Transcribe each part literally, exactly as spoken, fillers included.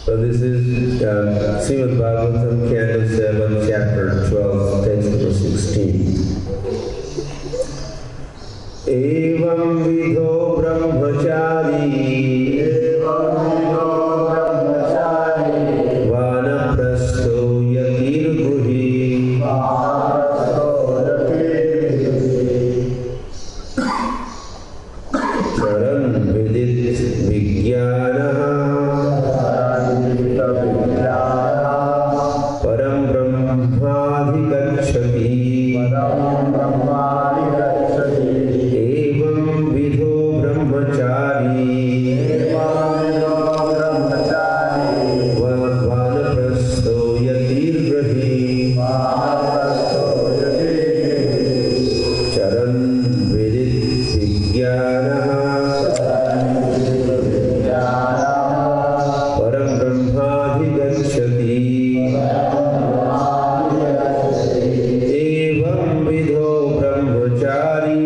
So this is uh, Srimad Bhagavatam, Canto seven, Chapter twelve, Text number sixteen. Evam vidho brahmachari vanaprasto yatir gruhi charan vidit vijnana param brahmadhigacchati evam vidho brahmachari vanaprasto yatir grahi charan vidit vijnana param brahmadhigacchati evam vidho brahmachari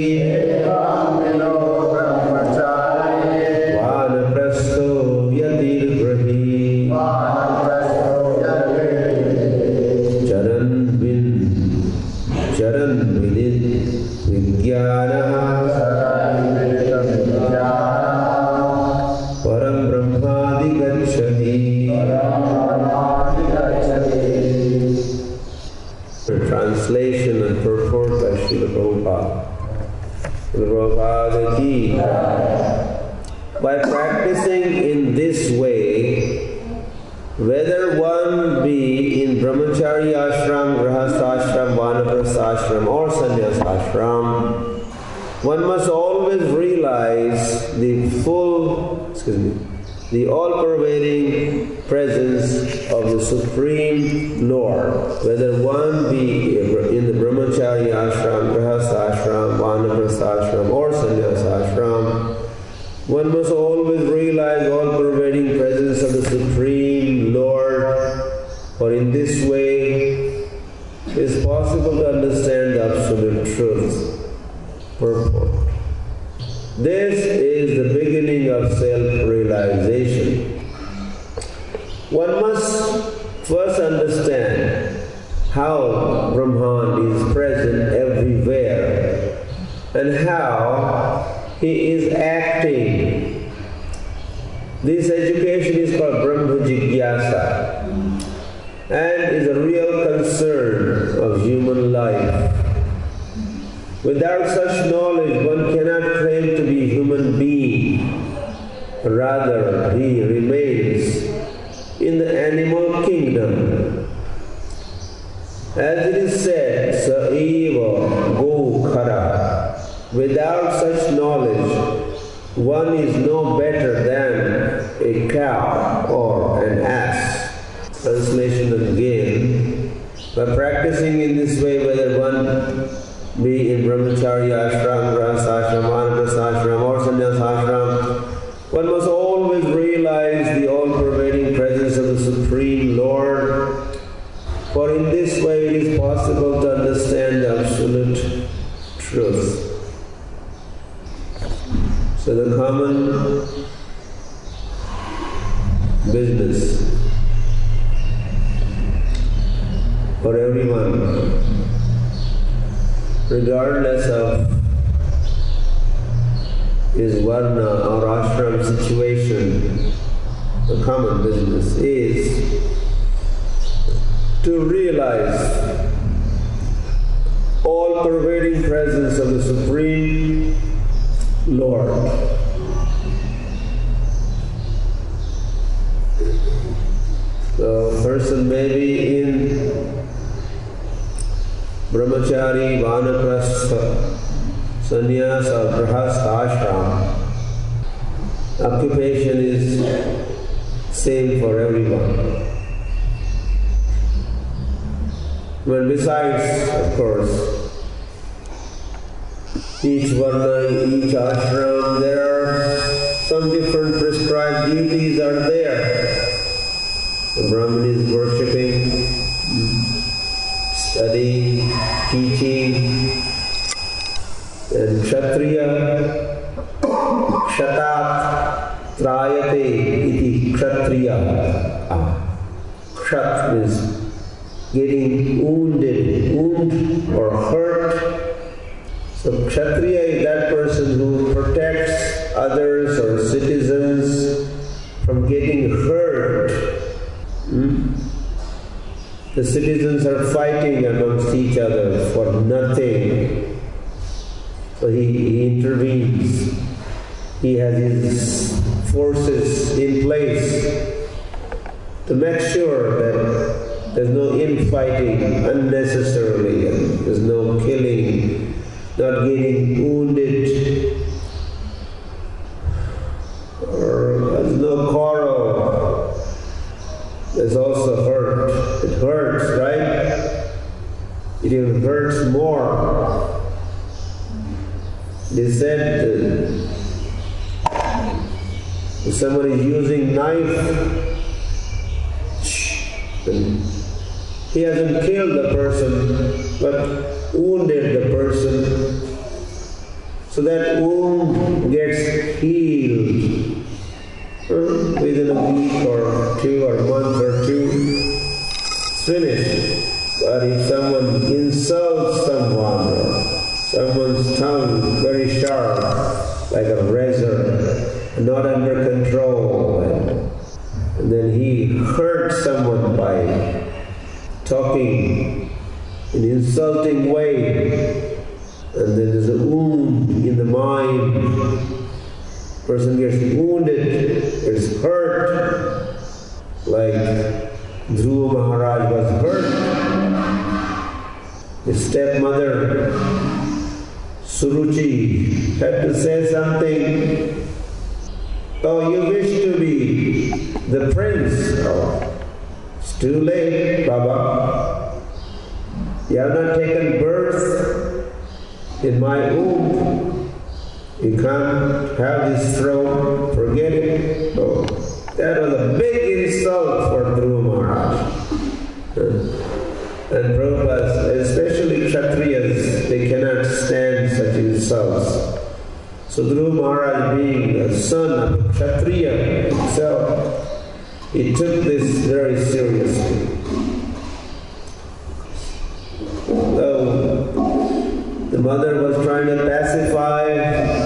vanaprasto yatir grahi charan vin charan vidit vijnana param brahmadhigacchati. Translation and purport by Srila Prabhupada. Srila Prabhupada ki. By practicing in this way, whether one be in brahmachari ashram, grahastha ashram, vanaprastha ashram or sannyas ashram, one must always realize the full, excuse me, the all-pervading presence of the Supreme Lord, whether one be in the brahmachari ashram, grahastha ashram, vanaprastha ashram or sannyas ashram, one must always realize all-pervading presence of the Supreme Lord, for in this way it is possible to understand the absolute truth. Purport. This is the beginning of self-realization. One must first understand how Brahman is present everywhere and how he is acting. This education is called Brahma Jigyasa and is a real concern of human life. Without such knowledge, one cannot claim to be a human being. Rather, he remains in the animal kingdom. As it is said, Sa eva go khara. Without such knowledge, one is no better than a cow or an ass. Translation again. By practicing in this way, whether one be in brahmachari ashram, grahastha ashram, vanaprastha ashram or sannyas ashram, one must always realize the all-pervading presence of the Supreme Lord, for in this way it is possible to understand the absolute truth. So the common business for everyone, regardless of his varna or ashram situation, the common business is to realize all-pervading presence of the Supreme Lord. So a person may be in brahmachari, vanaprastha, sannyas or grahastha ashram. Occupation is same for everyone. But besides, of course, each varna, each ashram, there are some different prescribed duties are there. The Brahmin is worshipping, studying, teaching, and Kshatriya, Kshatat, Trayate iti kshatriya. Ah. Kshat means getting wounded, wound or hurt. So kshatriya is that person who protects others or citizens from getting hurt. Hmm? The citizens are fighting amongst each other for nothing. So he, he intervenes. He has his forces in place to make sure that there's no infighting unnecessarily, and there's no killing, not getting wounded, or there's no quarrel. There's also hurt. It hurts, right? It even hurts more. They said uh, if somebody is using knife, and he hasn't killed the person, but wounded the person. So that wound gets healed uh, within a week or two or a month or two. It's finished. But if someone insults someone, or someone's tongue very sharp, like a razor, not under control, and, and then he hurts someone by talking in an insulting way, and then there's a wound in the mind. Person gets wounded, gets hurt, like Dhruva Maharaj was hurt. His stepmother Suruchi had to say something. Oh, you wish to be the prince? Oh, it's too late, Baba. You have not taken birth in my womb. You can't have this throne. Forget it. Oh, that was a big insult for Dhruva Maharaj. And Prabhupada, especially Kshatriyas, they cannot stand such insults. So Dhruva Maharaj, being a son of a Kshatriya himself, he took this very seriously. So the mother was trying to pacify,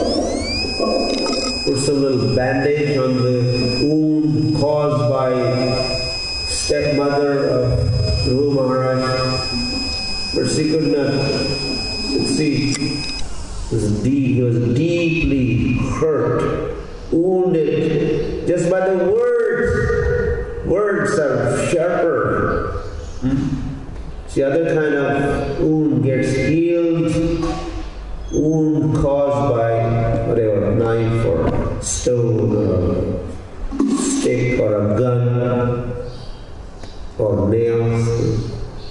put some little bandage on the wound caused by stepmother of Dhruva Maharaj, but she could not succeed. He was, deep, he was deeply hurt, wounded, just by the words. Words are sharper. Hmm? The other kind of wound gets healed, wound caused by whatever, knife or stone or a stick or a gun or nails.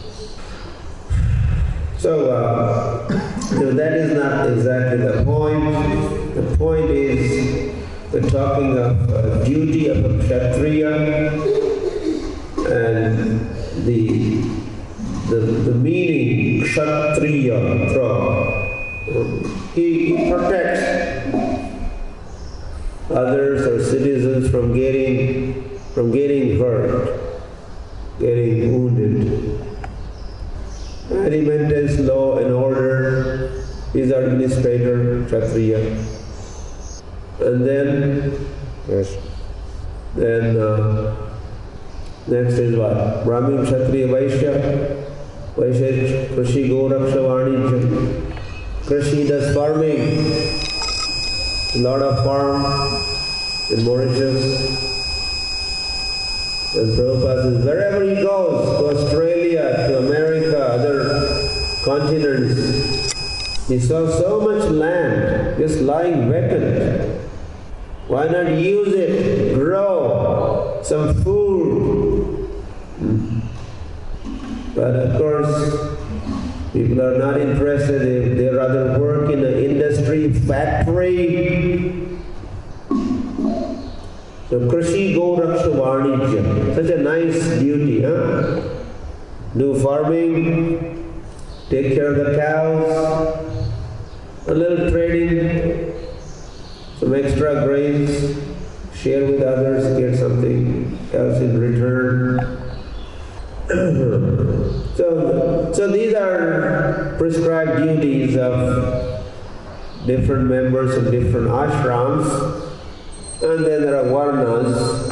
So uh, that is not exactly the point. The point is we're talking of uh, duty of a Kshatriya, and the the, the meaning Kshatriya, he, he protects others or citizens from getting from getting hurt, getting wounded. And he maintains law and order, he's administrator, Kshatriya. And then, yes, then uh, next is what? Brahmin, Kshatriya, Vaishya. Vaishya is Krishi, Goraksha, Vanijya. Krishi does farming, a lot of farm in Mauritius. And Prabhupada says, wherever he goes, to Australia, to America, other continents, he saw so much land just lying vacant. Why not use it, grow some food? But of course, people are not interested. They, they rather work in an industry, factory. So Krishi Goraksha Vanijya, such a nice duty, huh? Do farming, take care of the cows, a little trading, some extra grains, share with others, get something are prescribed duties of different members of different ashrams, and then there are varnas.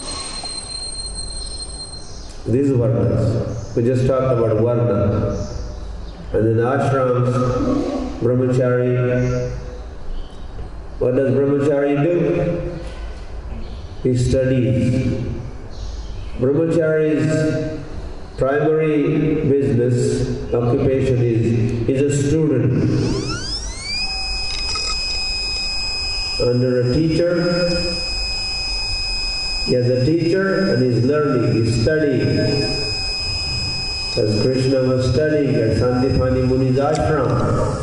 These varnas. We just talked about varna. And then ashrams, brahmachari. What does brahmachari do? He studies. Brahmachari's primary business, occupation is, is a student. Under a teacher, he has a teacher and he's learning, he's studying. As Krishna was studying at Sandipani Muni's ashram.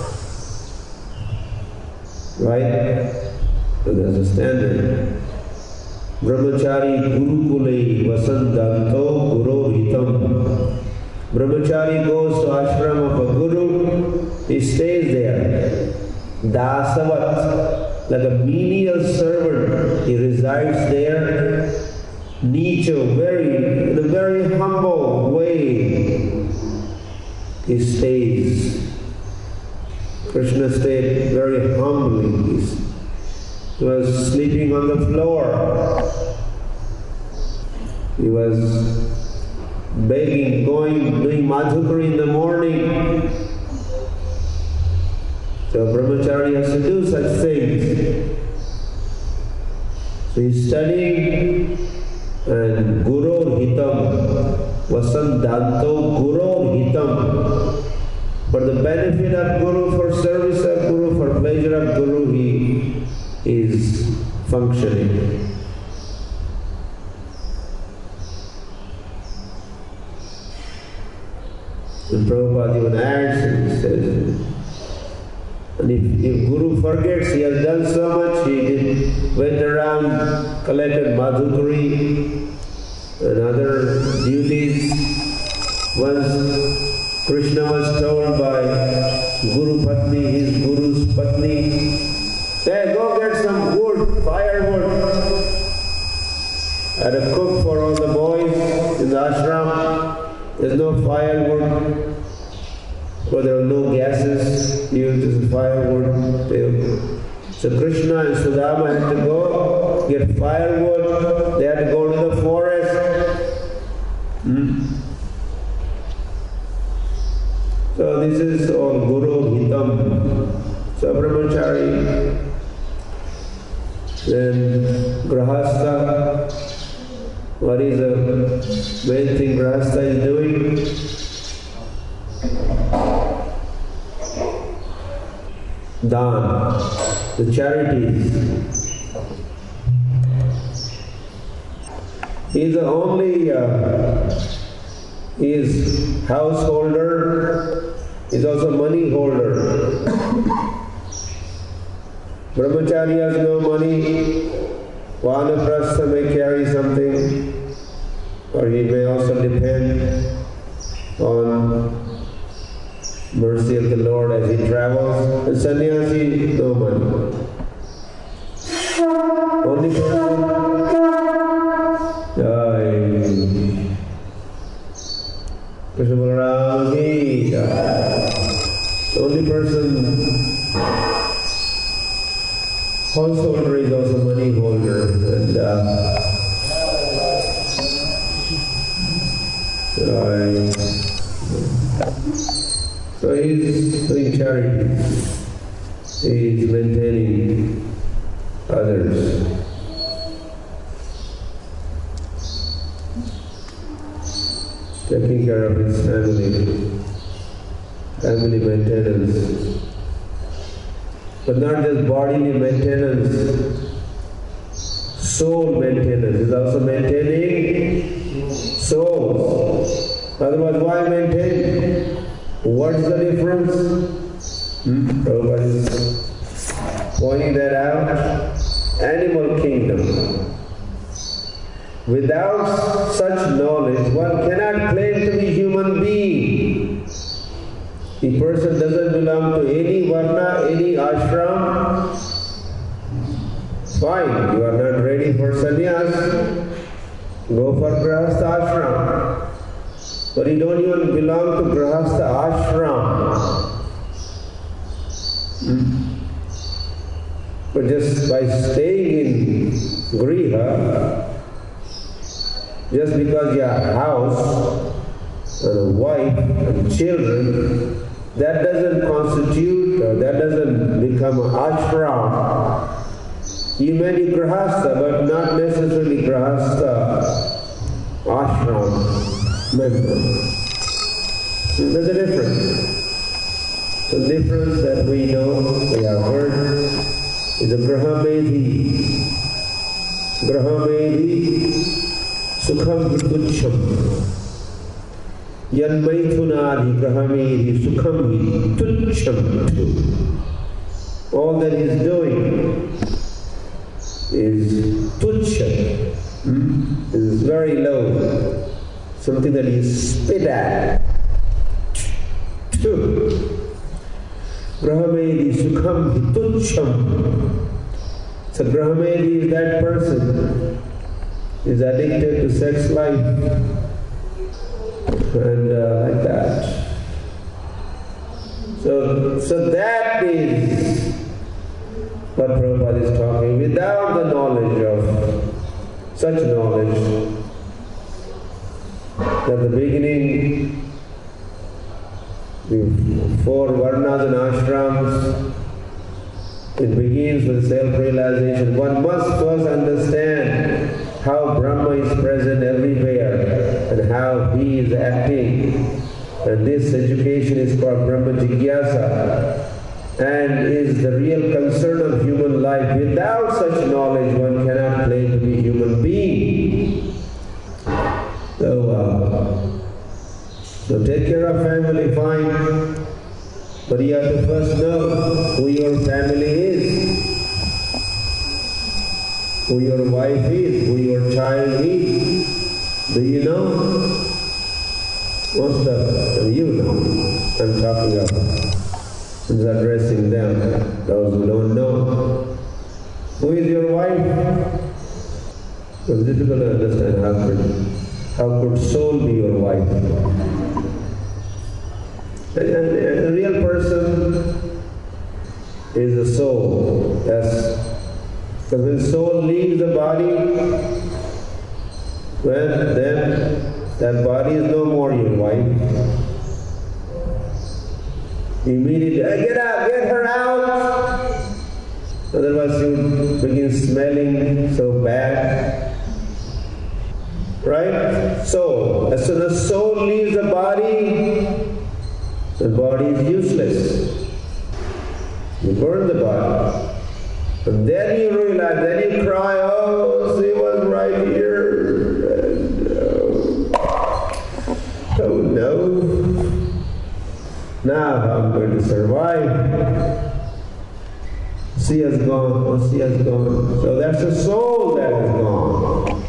Right? So there's a standard. Brahmachari Gurukule Vasandanto Guru Hitam. Brahmachari goes to ashram of a guru, he stays there. Dasavat, like a menial servant, he resides there. Nicho, very, in a very humble way, he stays. Krishna stayed very humbly. He was sleeping on the floor. He was begging, going, doing madhukari in the morning. So brahmachari has to do such things. So he's studying, and Guru Hitam, Vasandanto Guru Hitam. For the benefit of Guru, for service of Guru, for pleasure of Guru, he is functioning. And Prabhupada even adds and he says, and if, if Guru forgets, he has done so much, he did, went around, collected madhukari and other duties. Once Krishna was told by Guru Patni, his Guru's Patni, hey, go get some wood, firewood, and a cook for all the boys in the ashram. There's no firewood, or there are no gases used as firewood. So Krishna and Sudama had to go get firewood, they had to go to the forest. Hmm? So this is all Guru Hitam. So Brahmachari, then Grahastha. What is the main thing Grahastha is doing? Dan, the charities. He is the only, uh, he is householder, he is also money holder. Brahmachari has no money, Vanaprastha may carry something, or he may also depend on mercy of the Lord as he travels. And sannyasi, no money. Only person, Jai Krishna Balaram ki Jai. The only person, householder is also money holder, and uh, Jai. So he is doing charity, he is maintaining others. Taking care of his family, family maintenance. But not just bodily maintenance, soul maintenance is also maintaining souls. Otherwise, why maintain? What's the difference? Hmm? Prabhupada is pointing that out. Animal kingdom. Without such knowledge, one cannot claim to be human being. The person doesn't belong to any varna, any ashram. Fine, you are not ready for sannyas. Go for grahastha ashram. But you don't even belong to Grahastha ashram. Hmm? But just by staying in Griha, just because you have a house and a wife and children, that doesn't constitute, or that doesn't become an ashram. You may be Grahastha, but not necessarily Grahastha ashram member. There's a difference. The difference that we know, we have heard, is a Grahamedhi. Grahamedhi sukham tuchham. Yanmaithunadi Grahamedhi sukham tuchham. All that he's doing is tuchha, hmm? is very low, something that you spit at. Grahamedhi sukham tuchham. So Grahamedhi is that person is addicted to sex life and uh, like that. So, so that is what Prabhupada is talking. Without the knowledge of such knowledge, at the beginning, the four varnas and ashrams, it begins with self-realization. One must first understand how Brahma is present everywhere and how he is acting. And this education is called Brahma Jigyasa and is the real concern of human life. Without such knowledge, one cannot claim to be a human being. So, uh, so take care of family, fine. But you have to first know who your family is, who your wife is, who your child is. Do you know? Most of you know. I'm talking about. I'm addressing them, those who don't know. Who is your wife? It's difficult to understand how could, how could soul be your wife? A, a real person is a soul. That's because when soul leaves the body, well, then that body is no more your wife. Immediately, hey, get out, get her out. Otherwise, you would begin smelling so bad. Right? So, as soon as soul leaves the body, the body is useless. You burn the body. And then you realize, then you cry, oh, she was right here. And, oh, oh no. Now I'm going to survive. She has gone, oh, she has gone. So that's the soul that has gone.